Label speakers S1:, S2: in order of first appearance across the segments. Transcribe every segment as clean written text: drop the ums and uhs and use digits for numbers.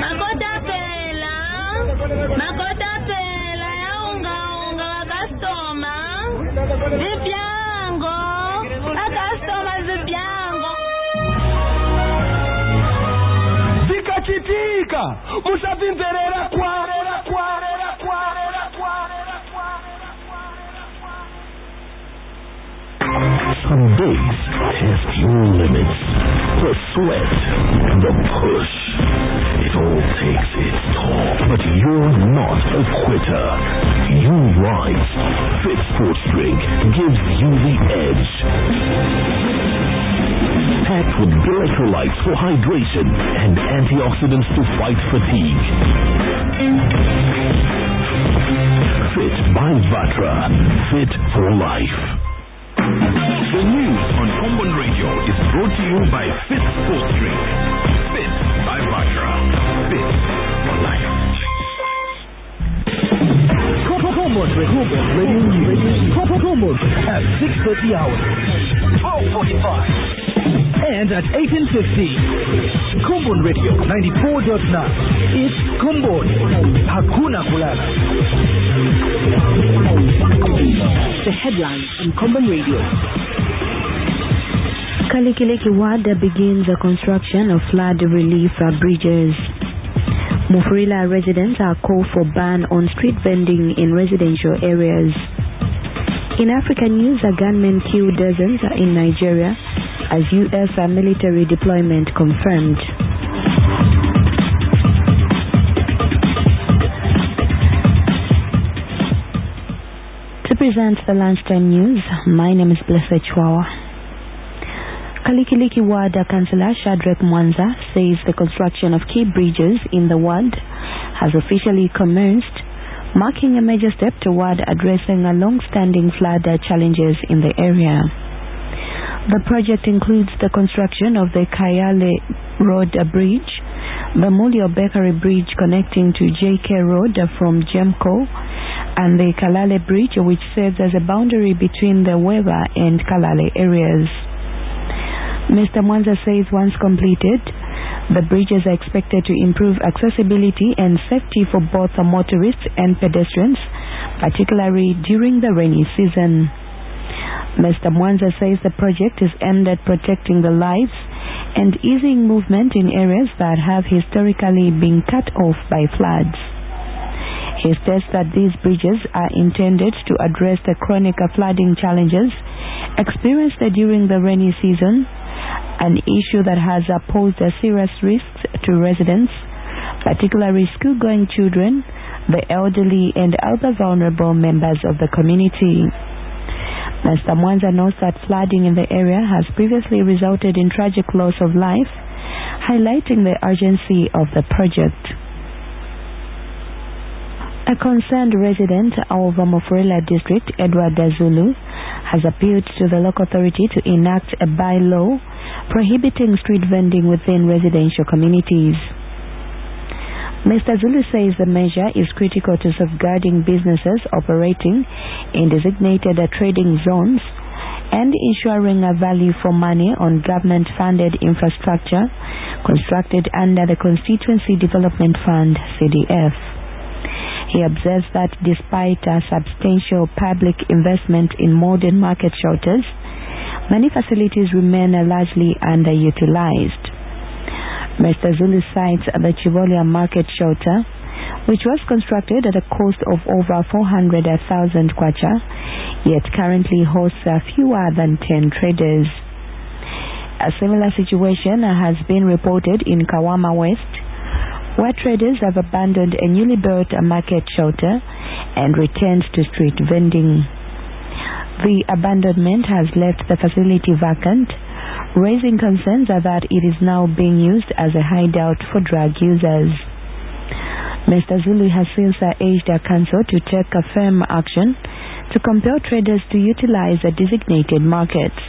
S1: Makota pela ya unga wa customer. Zipiango. A customer zipiango.
S2: Zikachitika. Musavimverera kwa.
S3: Some days test your limits. The sweat, the push. It all takes its toll. But you're not a quitter. You rise. Fit Sports Drink gives you the edge. Packed with electrolytes for hydration and antioxidants to fight fatigue. Fit by Vatra. Fit for life. The news on Common Radio is brought to you by Fit Sports Drink. Fit by Vatra. Fit for life.
S4: Common Radio News. Common at 6:30 hours. 12:45. And at 18:50. Common Radio 94.9. It's Common. Hakuna kulala.
S5: The headlines on Common Radio.
S6: Kalikiliki Wada begins the construction of flood relief bridges. Mufurila residents are called for ban on street vending in residential areas. In African news, a gunman killed dozens in Nigeria as U.S. military deployment confirmed. To present the lunchtime news, my name is Blessed Chwawa. Kalikiliki Wada Councillor Shadrack Mwanza says the construction of key bridges in the ward has officially commenced, marking a major step toward addressing long-standing flood challenges in the area. The project includes the construction of the Kayale Road Bridge, the Mulio Bakery Bridge connecting to JK Road from Jemco, and the Kalale Bridge, which serves as a boundary between the Weber and Kalale areas. Mr. Mwanza says once completed, the bridges are expected to improve accessibility and safety for both motorists and pedestrians, particularly during the rainy season. Mr. Mwanza says the project is aimed at protecting the lives and easing movement in areas that have historically been cut off by floods. He states that these bridges are intended to address the chronic flooding challenges experienced during the rainy season, an issue that has posed serious risks to residents, particularly school-going children, the elderly, and other vulnerable members of the community. Mr. Mwanza notes that flooding in the area has previously resulted in tragic loss of life, highlighting the urgency of the project. A concerned resident of Mufurila district, Edward Zulu, has appealed to the local authority to enact a bylaw prohibiting street vending within residential communities. Mr. Zulu says the measure is critical to safeguarding businesses operating in designated trading zones and ensuring a value for money on government-funded infrastructure constructed under the Constituency Development Fund, CDF. He observes that despite a substantial public investment in modern market shelters, many facilities remain largely underutilized. Mr. Zulu cites the Chivolia market shelter, which was constructed at a cost of over 400,000 kwacha, yet currently hosts fewer than 10 traders. A similar situation has been reported in Kawama West, where traders have abandoned a newly built market shelter and returned to street vending. The abandonment has left the facility vacant, raising concerns that it is now being used as a hideout for drug users. Mr. Zulu has since urged the council to take a firm action to compel traders to utilize the designated markets.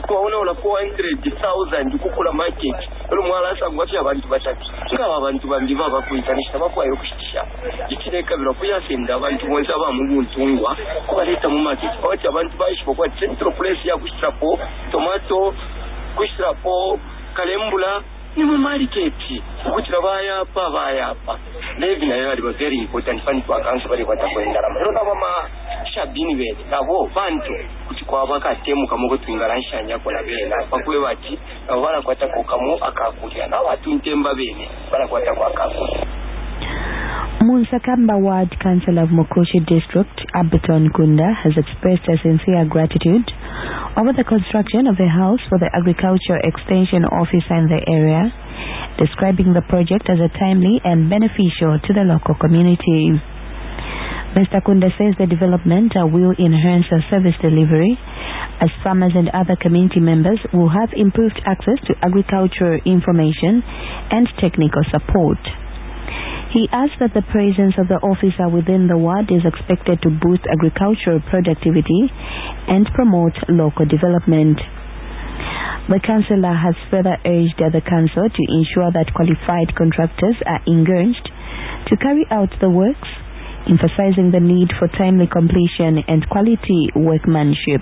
S2: kwaona una 400,000 kukula market olo mwala sangwa fya abantu batatu ngaba abantu bambiva bakuitanisha bakwayo kushisha ikineka bila kuyasenda abantu bonza ba muguntungwa kubaleta mu market bati abantu bayishwa kwa central place ya kushirapo tomato kushirapo kalembula ni mu market ukutira bayapa levi nayo ali very important fani kwa kanso bali kwatakwenda rero nabama shabini bene nabo bantu kuti kwa bakatemu kamoko twingaranshanya kola bene pakwe bati bala kwatako kamo akakulya na watu ntemba bene bala kwatako akakulya.
S6: Munsakamba Ward Councillor of Mukushi District, Abiton Kunda, has expressed her sincere gratitude over the construction of a house for the Agriculture Extension Officer in the area, describing the project as a timely and beneficial to the local community. Mr. Kunda says the development will enhance service delivery as farmers and other community members will have improved access to agricultural information and technical support. He adds that the presence of the officer within the ward is expected to boost agricultural productivity and promote local development. The councillor has further urged the council to ensure that qualified contractors are engaged to carry out the works, emphasizing the need for timely completion and quality workmanship.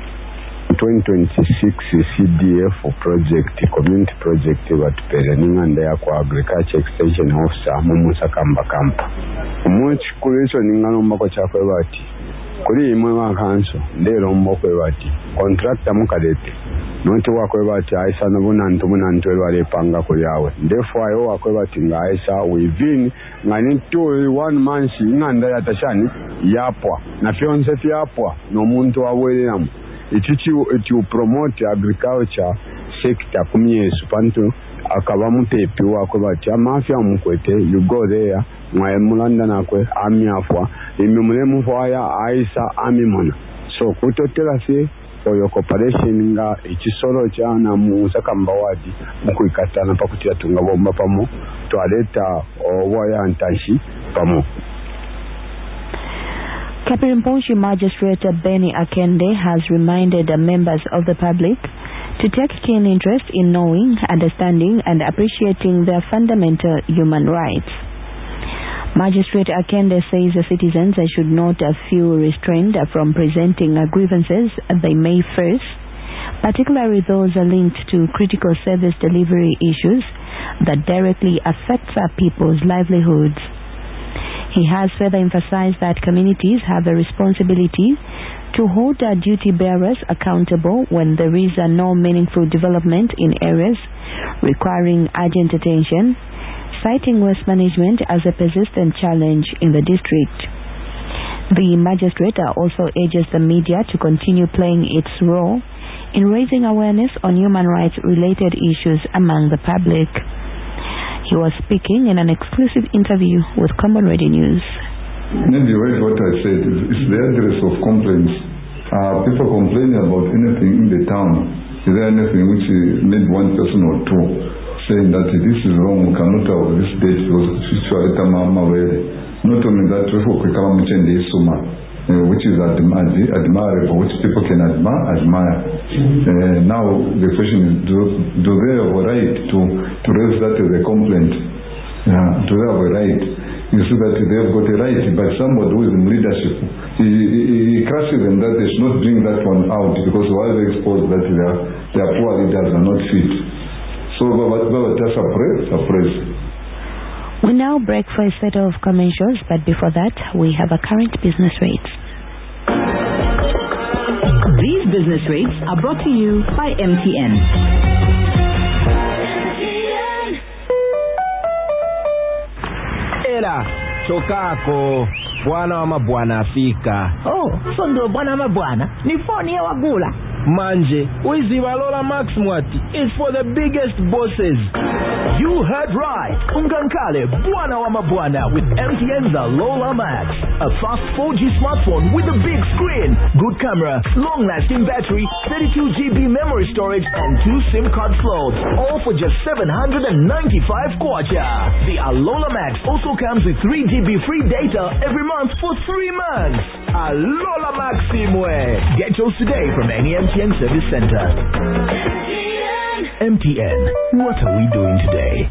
S7: 2026 CDF project, community project batupereninga ndaya kwa Agriculture Extension Officer Munsakamba Kampa. Muchikuliso ningalomba kwa chakwe bati. Kuli imwe wakanso, ndelo mbokwe bati. Contractor mukalete. Nonti wakwe bati aisa nabunantu elwale panga kuliawe. Ndefo ayo wakwe bati nga aisa within ngani 1 month inganda ya tashani yapwa. Na fionse yapwa no muntu wawelelamu. It will promote agriculture sector kumyesu pantu akaba mutepi wako bati amafya mukwete you go there mwaye mulanda nakwe amyafwa imimulemu fwaya aisa amimona so kutotela se oyo cooperation nga ikisoro cha na Munsakamba wadi mukuikatana pakutira tungabomba pamo twaleta oboya ntashi pamo.
S6: Kapirimponshi Magistrate Benny Akende has reminded the members of the public to take keen interest in knowing, understanding and appreciating their fundamental human rights. Magistrate Akende says the citizens should not feel restrained from presenting grievances they may face, particularly those linked to critical service delivery issues that directly affect people's livelihoods. He has further emphasized that communities have a responsibility to hold their duty bearers accountable when there is no meaningful development in areas requiring urgent attention, citing waste management as a persistent challenge in the district. The magistrate also urges the media to continue playing its role in raising awareness on human rights related issues among the public. He was speaking in an exclusive interview with Common Radio News.
S8: Maybe what I said is the address of complaints. People complaining about anything in the town. Is there anything which maybe one person or two saying that this is wrong, we cannot have this date because not only that, which is admirable, which people can admire. Now the question is, do they have a right to raise that as a complaint? Do they have a right? You see that they have got a right, but somebody who is in leadership, he crushes them that they should not bring that one out because while they expose that their poor leaders are not fit. So just suppress.
S6: We now break for a set of commercials, but before that, we have a current business rates.
S5: These business rates are brought to you by MTN.
S2: Ela, chokako, bwana wa mabwana afika.
S9: Oh, so ndo bwana wa mabwana, ni phone ya wagula.
S2: Manje, wiziba Lola Max Mwati is for the biggest bosses.
S4: You heard right. Ungankale Bwana wa Mabwana with MTN's Lola Max. A fast 4G smartphone with a big screen, good camera, long-lasting battery, 32GB memory storage and 2 SIM card slots. All for just 795 kwacha. The Lola Max also comes with 3GB free data every month for 3 months. Lola Maximwe. Get yours today from any MTN MTN Service Center. MTN, what are we doing today?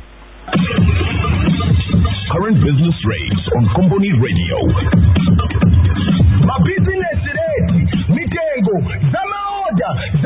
S3: Current business rates on Company Radio.
S4: My business rate, mitengo, zama order.